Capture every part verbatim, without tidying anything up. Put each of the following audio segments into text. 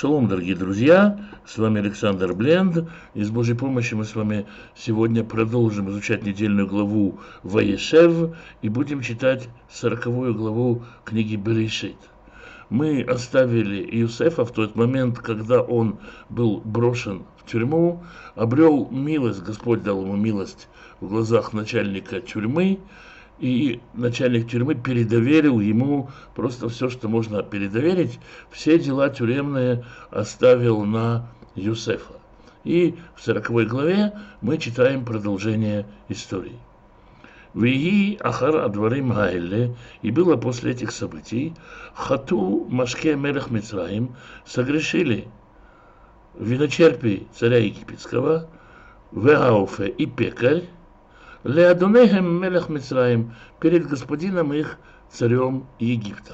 Шалом, дорогие друзья, с вами Александр Бленд, и с Божьей помощью мы с вами сегодня продолжим изучать недельную главу Ваешев и будем читать сороковую главу книги Берешит. Мы оставили Иосифа в тот момент, когда он был брошен в тюрьму, обрел милость, Господь дал ему милость в глазах начальника тюрьмы, и начальник тюрьмы передоверил ему просто все, что можно передоверить, все дела тюремные оставил на Иосифа. И в сороковой главе мы читаем продолжение истории. «Вии ахар адварим хаэле», и было после этих событий, «хату машке мелех Мицраим», согрешили виночерпий царя египетского, веауфе и пекарь, «Леадонехем мелех Мицраим», перед господином их, царем Египта.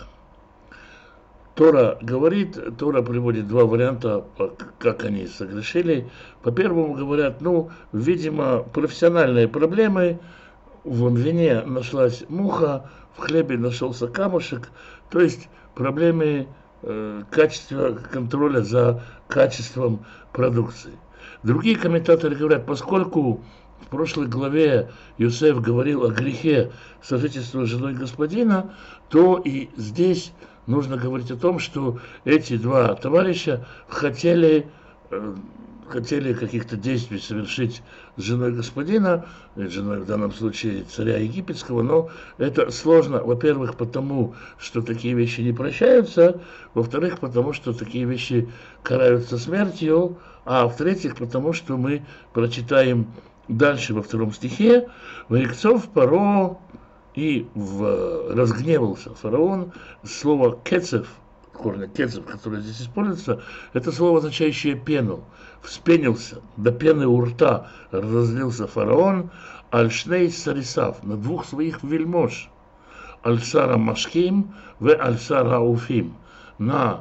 Тора говорит, Тора приводит два варианта, как они согрешили. По первому говорят, ну, видимо, профессиональные проблемы, в вине нашлась муха, в хлебе нашелся камушек, то есть проблемы э, качества, контроля за качеством продукции. Другие комментаторы говорят, поскольку в прошлой главе Иосиф говорил о грехе сожительства с женой господина, то и здесь нужно говорить о том, что эти два товарища хотели, э, хотели каких-то действий совершить с женой господина, с женой в данном случае царя египетского, но это сложно, во-первых, потому, что такие вещи не прощаются, во-вторых, потому, что такие вещи караются смертью, а в-третьих, потому, что мы прочитаем дальше во втором стихе, «Ваикцов Паро», и в, разгневался фараон. Слово «кецев», корня «кецев», которое здесь используется, это слово, означающее пену. «Вспенился, до пены у рта разозлился фараон, аль-шней сарисав», на двух своих вельмож, аль-сара машким, в аль-сара уфим, на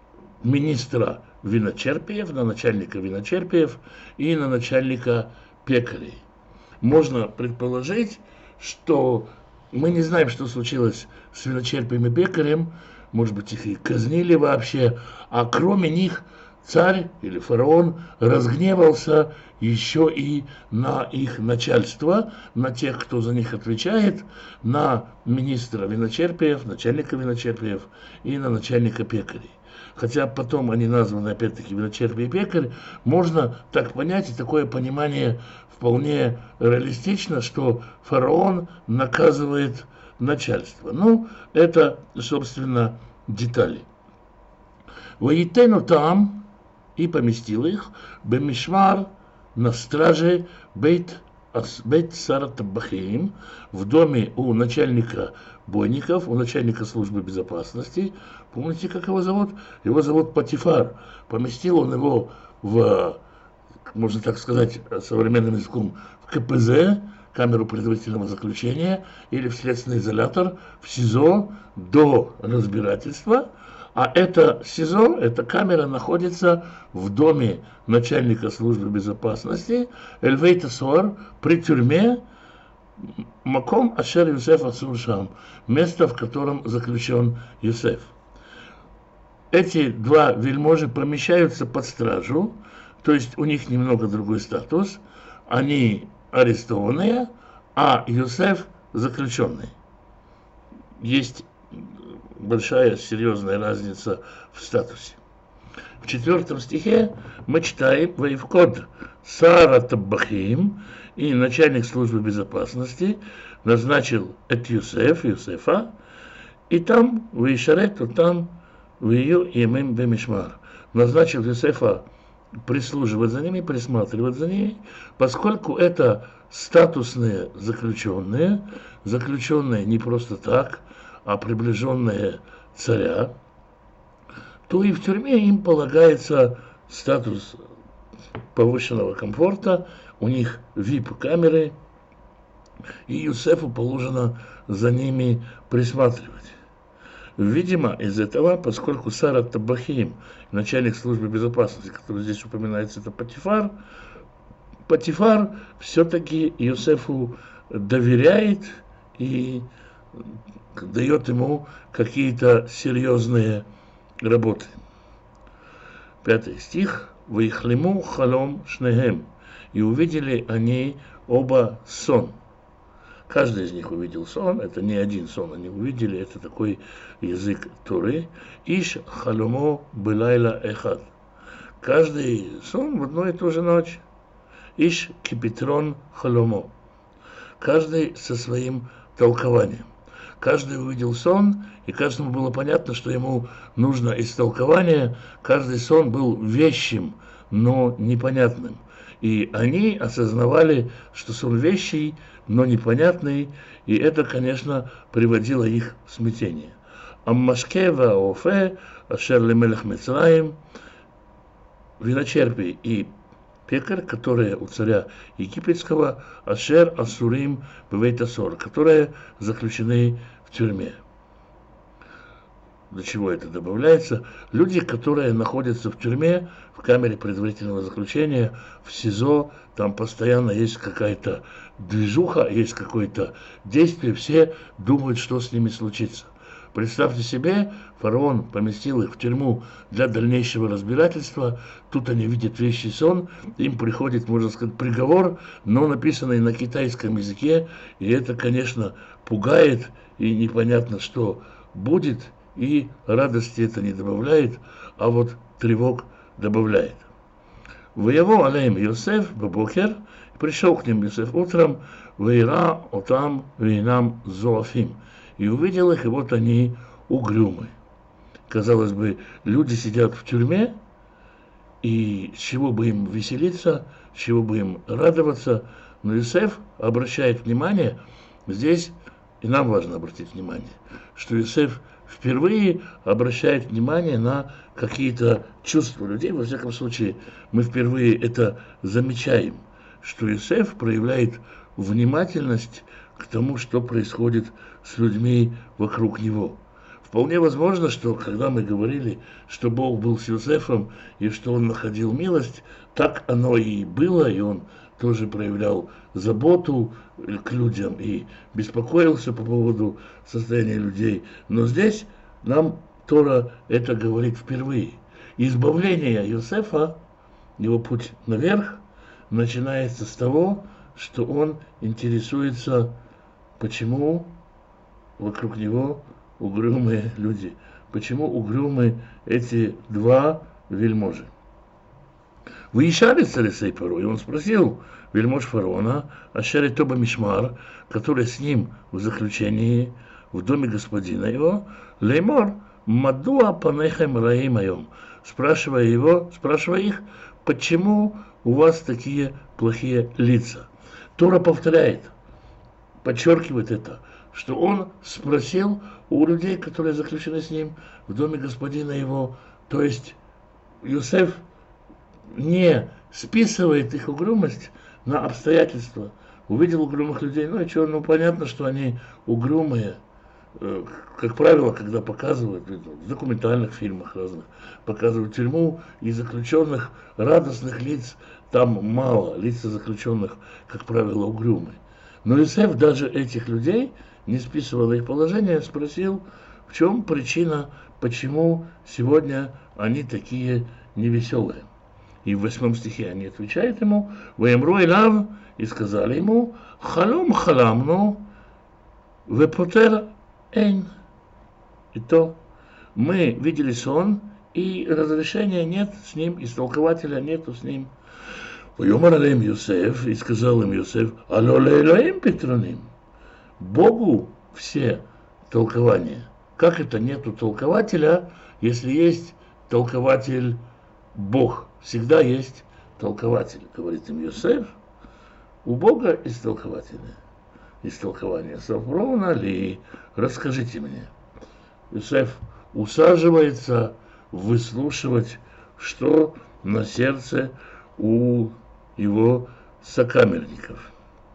министра виночерпиев, на начальника виночерпиев и на начальника пекарей. Можно предположить, что мы не знаем, что случилось с виночерпием и пекарем, может быть, их и казнили вообще, а кроме них царь или фараон разгневался еще и на их начальство, на тех, кто за них отвечает, на министра виночерпиев, начальника виночерпиев и на начальника пекарей. Хотя потом они названы опять-таки виночерпий и пекарь, можно так понять, и такое понимание вполне реалистично, что фараон наказывает начальство. Ну, это, собственно, детали. «Воитену там», и поместил их, «бемишмар», на страже, «бейт Бейт Сара Таббахим», в доме у начальника бойников, у начальника службы безопасности. Помните, как его зовут? Его зовут Патифар. Поместил он его в, можно так сказать, современным языком, в ка пэ зэ, камеру предварительного заключения, или в следственный изолятор, в СИЗО до разбирательства. А это СИЗО, эта камера находится в доме начальника службы безопасности, Эльвейта Суар, при тюрьме, Маком Ашер Юсеф Асуршам, место, в котором заключен Юсеф. Эти два вельможи помещаются под стражу, то есть у них немного другой статус, они арестованные, а Юсеф заключенный. Есть большая, серьезная разница в статусе. В четвертом стихе мы читаем «Ваивкод Сара Таббахим», и начальник службы безопасности назначил эт Юсеф, Юсефа, и там «Ваишарет», там «Вию имим бемишмар», назначил Юсефа прислуживать за ними, присматривать за ними, поскольку это статусные заключенные, заключенные не просто так, а приближенные царя, то и в тюрьме им полагается статус повышенного комфорта, у них ви ай пи-камеры, и Юсефу положено за ними присматривать. Видимо, из этого, поскольку Сара Таббахим, начальник службы безопасности, который здесь упоминается, это Патифар, Патифар все-таки Юсефу доверяет и дает ему какие-то серьезные работы. Пятый стих. «Ваихлему халом шнехем». И увидели они оба сон. Каждый из них увидел сон, это не один сон, они увидели, это такой язык Торы. Иш халомо былайла эхад. Каждый сон в одну и ту же ночь. Иш кипитрон халомо. Каждый со своим толкованием. Каждый увидел сон, и каждому было понятно, что ему нужно истолкование. Каждый сон был вещим, но непонятным. И они осознавали, что сон вещий, но непонятный, и это, конечно, приводило их в смятение. Аммашке ваофе, ашер лемелех Мицраим, виночерпий и пекарь, которые у царя египетского, ашер асурим бевейт асор, которые заключены в тюрьме. До чего это добавляется? Люди, которые находятся в тюрьме, в камере предварительного заключения, в СИЗО, там постоянно есть какая-то движуха, есть какое-то действие, все думают, что с ними случится. Представьте себе, фараон поместил их в тюрьму для дальнейшего разбирательства, тут они видят вещий сон, им приходит, можно сказать, приговор, но написанный на китайском языке, и это, конечно, пугает, и непонятно, что будет, и радости это не добавляет, а вот тревог добавляет. «Воево алейм Йосеф бабокер», пришел к ним Йосеф утром, «Вейра отам вейнам зоафим», и увидел их, и вот они угрюмы. Казалось бы, люди сидят в тюрьме, и с чего бы им веселиться, с чего бы им радоваться, но Йосеф обращает внимание, здесь и нам важно обратить внимание, что Йосеф впервые обращает внимание на какие-то чувства людей. Во всяком случае, мы впервые это замечаем, что Йосеф проявляет внимательность к тому, что происходит с людьми вокруг него. Вполне возможно, что когда мы говорили, что Бог был с Йосефом и что он находил милость, так оно и было, и он тоже проявлял заботу к людям и беспокоился по поводу состояния людей. Но здесь нам Тора это говорит впервые. Избавление Йосефа, его путь наверх, начинается с того, что он интересуется, почему вокруг него угрюмые люди, почему угрюмы эти два вельможи. Выезжали царь Паро, и он спросил вельмож фараона, Ашер Тоба Мишмар, который с ним в заключении в доме господина его, Леймор, Мадуа панехем раим айом, спрашивая его, спрашивая их, почему у вас такие плохие лица. Тора повторяет, подчеркивает это, что он спросил у людей, которые заключены с ним в доме господина его, то есть Йосеф не списывает их угрюмость на обстоятельства. Увидел угрюмых людей, ну и что, ну понятно, что они угрюмые. Как правило, когда показывают, в документальных фильмах разных, показывают тюрьму и заключенных радостных лиц, там мало, лица заключенных, как правило, угрюмые. Но Йосеф даже этих людей не списывал их положение, спросил, в чем причина, почему сегодня они такие невеселые. И в восьмом стихе они отвечают ему, «Ваемру элав», и сказали ему, «Халом халамну, вепотер эйн». И то мы видели сон, и разрешения нет с ним, истолкователя нету с ним. «Ваемар алейм Йосеф», и сказал им Йосеф, «Алло лейлоим петроним». Богу все толкования. Как это нету толкователя, если есть толкователь Бог? Всегда есть толкователь, говорит им Йосеф. У Бога истолкователи. Истолкование совровно ли? Расскажите мне. Йосеф усаживается выслушивать, что на сердце у его сокамерников.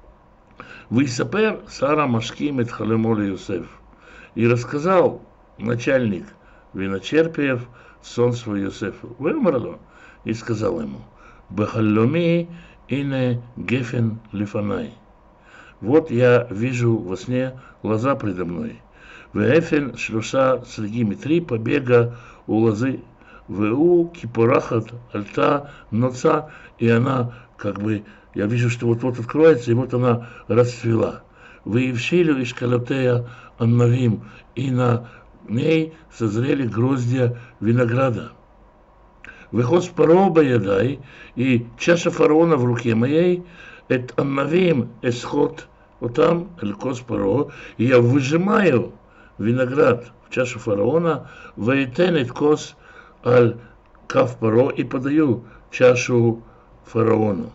Висапер Сара Машким эт халемоле Йосеф. И рассказал начальник виночерпиев сон свой Йосефу. Вымерло. И сказал ему, «Бахалломи ине гефен лифанай». Вот я вижу во сне лоза предо мной. «Веэфен шлюша среди три побега у лозы, ву кипорахат альта ноца, и она как бы, я вижу, что вот-вот откроется, и вот она расцвела. Выевшилю и шкалотея аннавим, и на ней созрели гроздья винограда. Выход паро баядай, и чаша фараона в руке моей, эт аннавим эсхот, вот там, элькос паро, и я выжимаю виноград в чашу фараона, вейтен эт кос аль кав паро, и подаю чашу фараону.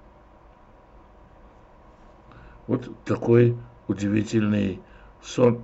Вот такой удивительный сон.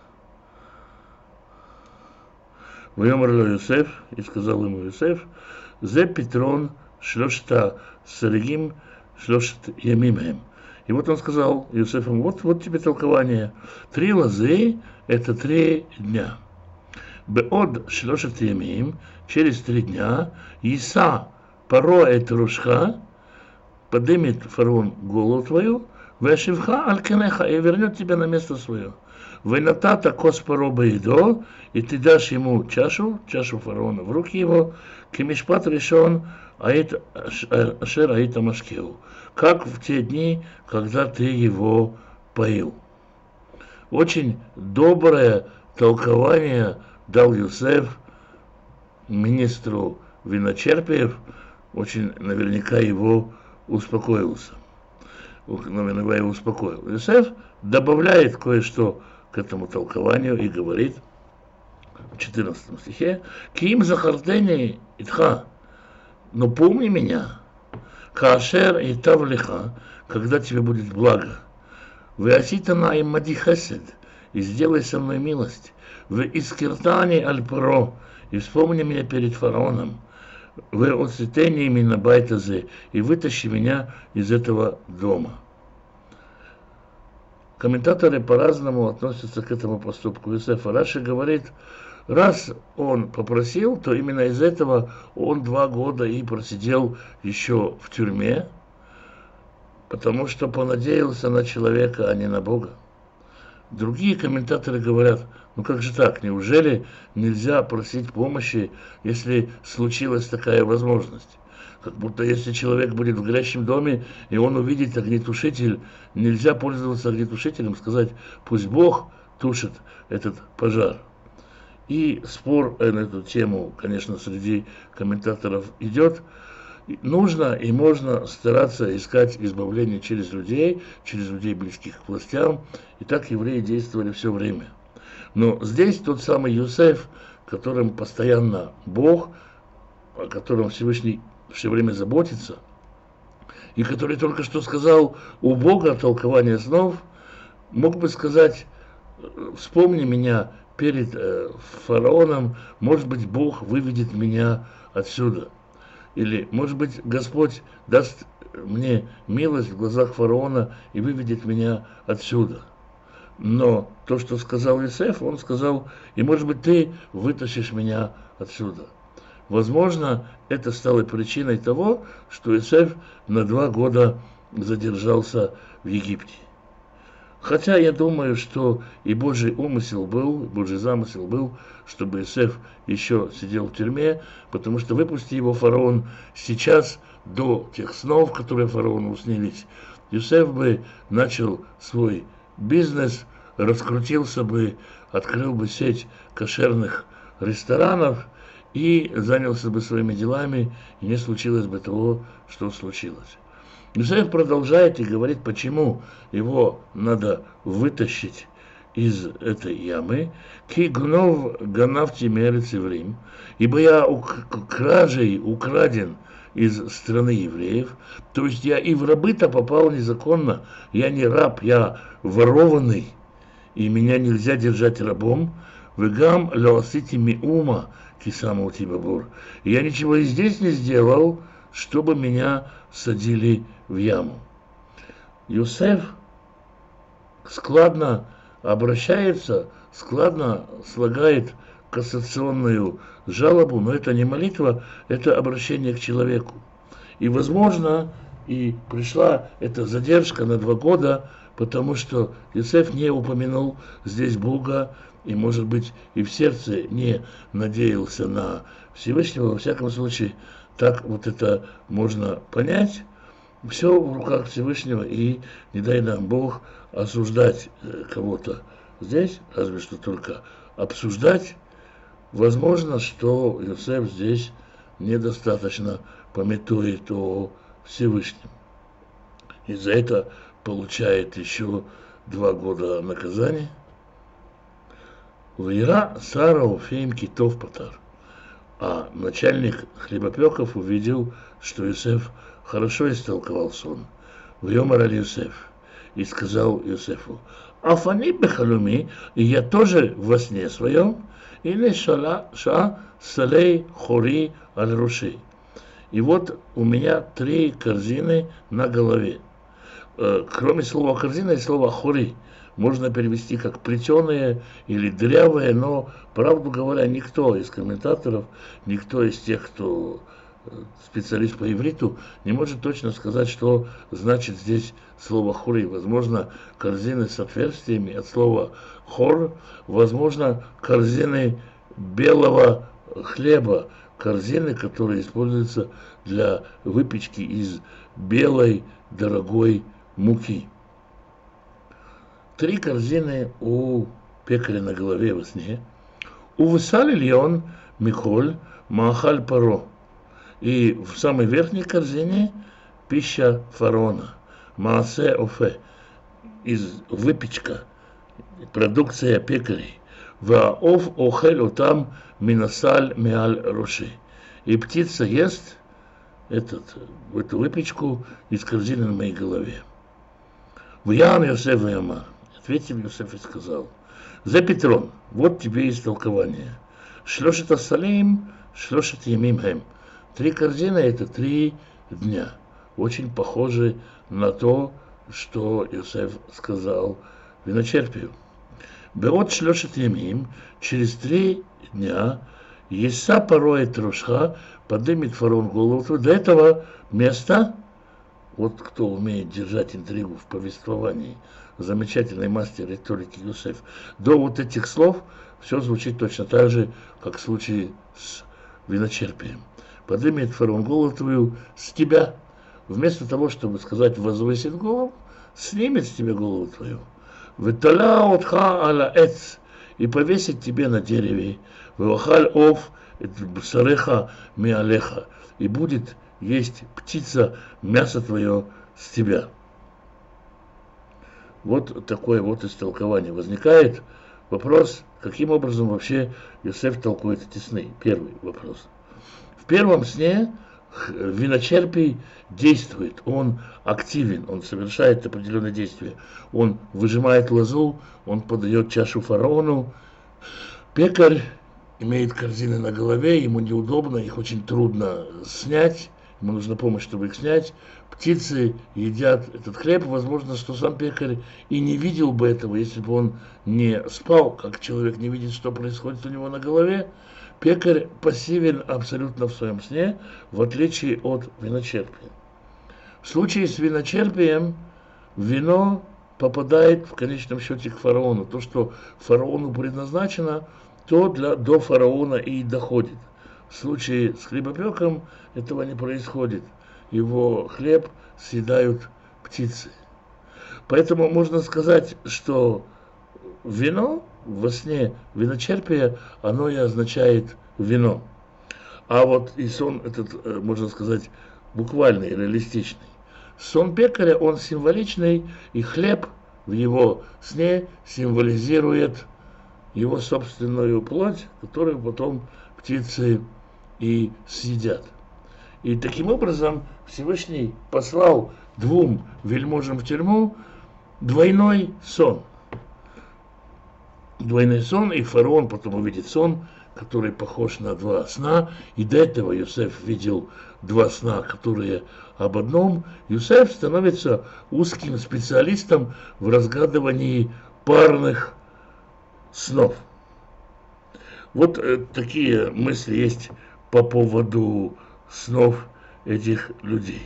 Вайомар Йосеф, и сказал ему Йосеф, зе Петрон шлёшта саригим шлёшт ямимем. И вот он сказал Йосефу, вот, вот тебе толкование. Три лозы – это три дня. Беод шлёшт ямим, через три дня, Иса паро эт рушха, поднимет фараон голову твою, вешивха аль-кенеха, и вернет тебя на место свое. Вейнатата кос паро баидо, и ты дашь ему чашу, чашу фараона в руки его, кемишпат решен ашер аита машкеу, как в те дни, когда ты его поил. Очень доброе толкование дал Йосеф министру виночерпиев, очень наверняка его успокоился. Наверняка его успокоил. Йосеф добавляет кое-что к этому толкованию и говорит в четырнадцатом стихе: «Ким захартени итха, но помни меня, каашер и тавлиха, когда тебе будет благо, вы аситана им мади хесед, и сделай со мной милость, вы искиртани аль паро, и вспомни меня перед фараоном, вы оцветени именно байтазе, и вытащи меня из этого дома». Комментаторы по-разному относятся к этому поступку Йосефа. Раши говорит, раз он попросил, то именно из этого он два года и просидел еще в тюрьме, потому что понадеялся на человека, а не на Бога. Другие комментаторы говорят, ну как же так, неужели нельзя просить помощи, если случилась такая возможность? Как будто если человек будет в горящем доме, и он увидит огнетушитель, нельзя пользоваться огнетушителем, сказать, пусть Бог тушит этот пожар. И спор на эту тему, конечно, среди комментаторов идет. Нужно и можно стараться искать избавление через людей, через людей, близких к властям. И так евреи действовали все время. Но здесь тот самый Йосеф, которым постоянно Бог, о котором Всевышний все время заботится, и который только что сказал у Бога толкование снов, мог бы сказать, вспомни меня перед э, фараоном, может быть, Бог выведет меня отсюда. Или, может быть, Господь даст мне милость в глазах фараона и выведет меня отсюда. Но то, что сказал Йосеф, он сказал, и, может быть, ты вытащишь меня отсюда. Возможно, это стало причиной того, что Йосеф на два года задержался в Египте. Хотя я думаю, что и Божий умысел был, Божий замысел был, чтобы Йосеф еще сидел в тюрьме, потому что выпусти его фараон сейчас, до тех снов, которые фараону снились, Йосеф бы начал свой бизнес, раскрутился бы, открыл бы сеть кошерных ресторанов и занялся бы своими делами, и не случилось бы того, что случилось. Йосеф продолжает и говорит, почему его надо вытащить из этой ямы. «Ки гнов ганавти мерец еврим», ибо я кражей украден из страны евреев, то есть я и в рабы-то попал незаконно, я не раб, я ворованный, и меня нельзя держать рабом. «Вегам леосити миума кисама утибабур», я ничего и здесь не сделал, чтобы меня садили в яму. Йосеф складно обращается, складно слагает кассационную жалобу, но это не молитва, это обращение к человеку. И, возможно, и пришла эта задержка на два года, потому что Йосеф не упомянул здесь Бога, и, может быть, и в сердце не надеялся на Всевышнего, во всяком случае, так вот это можно понять. Все в руках Всевышнего, и не дай нам Бог осуждать кого-то здесь, разве что только обсуждать. Возможно, что Иосиф здесь недостаточно памятует о Всевышнем. И за это получает еще два года наказания. Вера Сара Уфеем Китов Патар. А начальник хлебопеков увидел, что Иосиф хорошо истолковал сон. Вьомар аль Иосиф. И сказал Иосифу: Афани бехалуми, и я тоже во сне своем, или шала ша салей хори аль руши. И вот у меня три корзины на голове. Кроме слова корзина, есть слово хори. Можно перевести как плетеные или дырявые, но, правду говоря, никто из комментаторов, никто из тех, кто специалист по ивриту, не может точно сказать, что значит здесь слово хури. Возможно, корзины с отверстиями от слова хор, возможно, корзины белого хлеба, корзины, которые используются для выпечки из белой дорогой муки. Три корзины у пекаря на голове во сне. Увысали ли он Михоль Маахаль Паро. И в самой верхней корзине пища фараона. Маасе Офе. Из выпечка. Продукция пекарей. Ваоф охель отам минасаль меаль роши. И птица ест этот, эту выпечку из корзины на моей голове. Вьян Йосеф Вьямар. Ответил Йосеф и сказал: За Петрон, вот тебе истолкование. Шлешет асалим, шлешет ямим хэм. Три корзины — это три дня. Очень похожи на то, что Йосеф сказал виночерпию. Беот шлешет ямим, через три дня, еса порой трошха, поднимет фараон голову. До этого места, вот кто умеет держать интригу в повествовании, замечательный мастер риторики Йосеф, до вот этих слов все звучит точно так же, как в случае с виночерпием. Поднимет фараон голову твою с тебя, вместо того, чтобы сказать возвысит голову, снимет с тебя голову твою. Виталя отха аля эц, и повесит тебе на дереве. Вахаль ов сареха миалеха, и будет есть птица мясо твое с тебя. Вот такое вот истолкование. Возникает вопрос, каким образом вообще Йосеф толкует эти сны. Первый вопрос. В первом сне виночерпий действует, он активен, он совершает определенные действия. Он выжимает лозу, он подает чашу фараону. Пекарь имеет корзины на голове, ему неудобно, их очень трудно снять, ему нужна помощь, чтобы их снять. Птицы едят этот хлеб, возможно, что сам пекарь и не видел бы этого, если бы он не спал, как человек не видит, что происходит у него на голове. Пекарь пассивен абсолютно в своем сне, в отличие от виночерпия. В случае с виночерпием вино попадает в конечном счете к фараону. То, что фараону предназначено, то для, до фараона и доходит. В случае с хлебопеком этого не происходит. Его хлеб съедают птицы. Поэтому можно сказать, что вино во сне виночерпия, оно и означает вино. А вот и сон этот, можно сказать, буквальный, реалистичный. Сон пекаря, он символичный, и хлеб в его сне символизирует его собственную плоть, которую потом птицы и съедят. И таким образом Всевышний послал двум вельможам в тюрьму двойной сон. Двойной сон, и фараон потом увидит сон, который похож на два сна. И до этого Йосеф видел два сна, которые об одном. Йосеф становится узким специалистом в разгадывании парных снов. Вот э, такие мысли есть по поводу снов этих людей.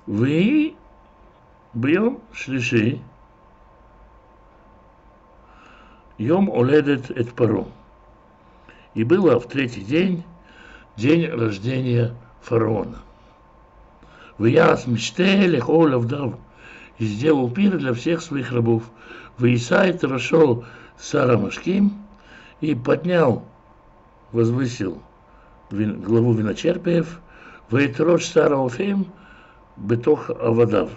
Вы бьем шлиши Йом оледет эт паро. И было в третий день, день рождения фараона. Вияс мечте холов дав. И сделал пир для всех своих рабов. Ваисай расшел Сара Машким и поднял, возвысил вин, главу виночерпиев, Ваитрош Сара Офим Бетох Авадав.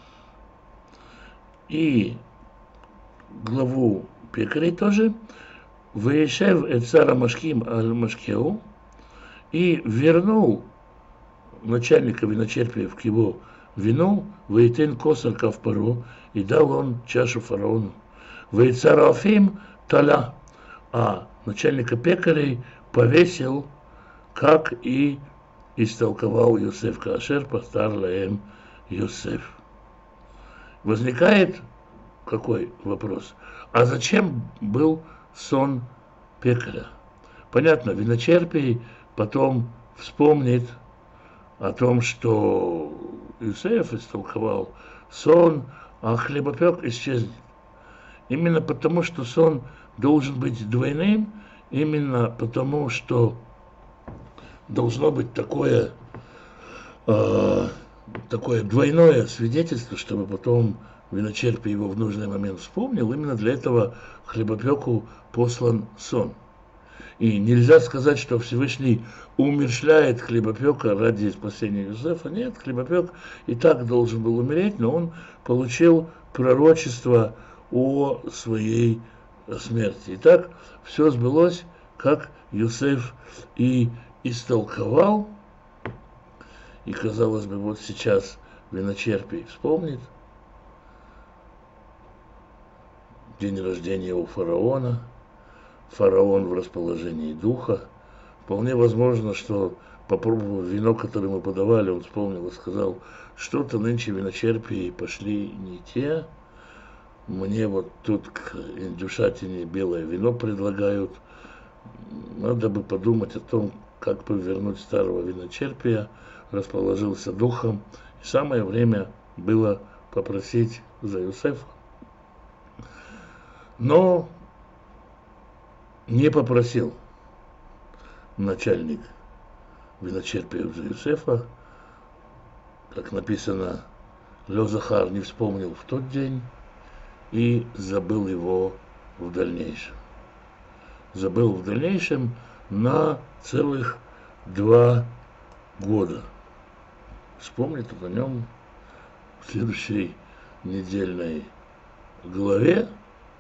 И главу пекарей тоже, Ваишев эт Сара Машким аль Машкеу, и вернул начальника виночерпиев к его вину, Ваитен Косар Кавпаро, и дал он чашу фараону. Ваицара Афим Таля, а начальника пекарей повесил, как и истолковал Йосеф Каашер Пастар Лаэм Йосеф. Возникает какой вопрос? А зачем был сон пекаря? Понятно, виночерпий потом вспомнит о том, что Йосеф истолковал сон, а хлебопек исчезнет. Именно потому, что сон должен быть двойным, именно потому, что должно быть такое, э, такое двойное свидетельство, чтобы потом виночерпий его в нужный момент вспомнил. Именно для этого хлебопеку послан сон. И нельзя сказать, что Всевышний умерщвляет хлебопека ради спасения Йосефа. Нет, хлебопек и так должен был умереть, но он получил пророчество о своей смерти. Итак, все сбылось, как Йосеф и истолковал. И, казалось бы, вот сейчас виночерпий вспомнит день рождения у фараона. Фараон в расположении духа. Вполне возможно, что, попробовав вино, которое мы подавали, он вспомнил и сказал, что-то нынче виночерпии пошли не те. Мне вот тут к индюшатине белое вино предлагают. Надо бы подумать о том, как бы вернуть старого виночерпия. Расположился духом. И самое время было попросить за Йосефа. Но не попросил начальник виночерпиев за Йосефа, как написано, Лё Захар не вспомнил в тот день и забыл его в дальнейшем. Забыл в дальнейшем на целых два года. Вспомнит он о нем в следующей недельной главе.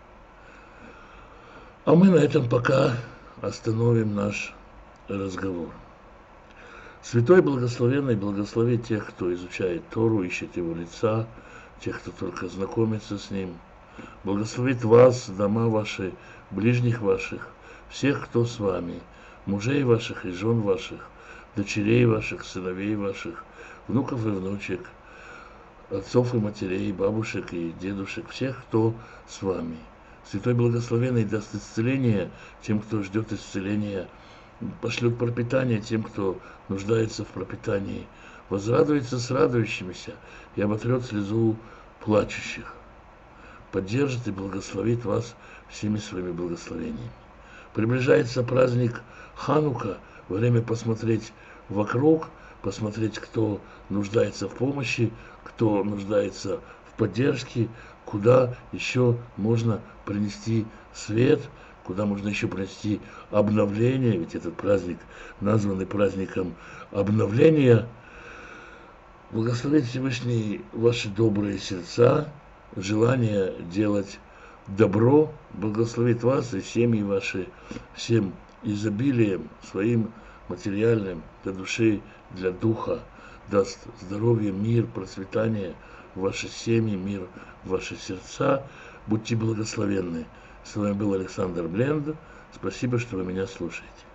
А мы на этом пока остановим наш разговор. Святой Благословенный благослови тех, кто изучает Тору, ищет его лица, тех, кто только знакомится с ним. Благословит вас, дома ваши, ближних ваших, всех, кто с вами, мужей ваших и жен ваших, дочерей ваших, сыновей ваших, внуков и внучек, отцов и матерей, бабушек и дедушек, всех, кто с вами. Святой Благословенный даст исцеление тем, кто ждет исцеления, пошлет пропитание тем, кто нуждается в пропитании, возрадуется с радующимися и оботрет слезу плачущих, поддержит и благословит вас всеми своими благословениями. Приближается праздник Ханука, время посмотреть вокруг, посмотреть, кто нуждается в помощи, кто нуждается в поддержке, куда еще можно принести свет, куда можно еще принести обновление, ведь этот праздник названный праздником обновления. Благословит Всевышний ваши добрые сердца, желание делать добро, благословит вас и семьи ваши всем изобилием своим материальным для души, для духа, даст здоровье, мир, процветание в ваши семьи, мир в ваши сердца. Будьте благословенны. С вами был Александр Бленд. Спасибо, что вы меня слушаете.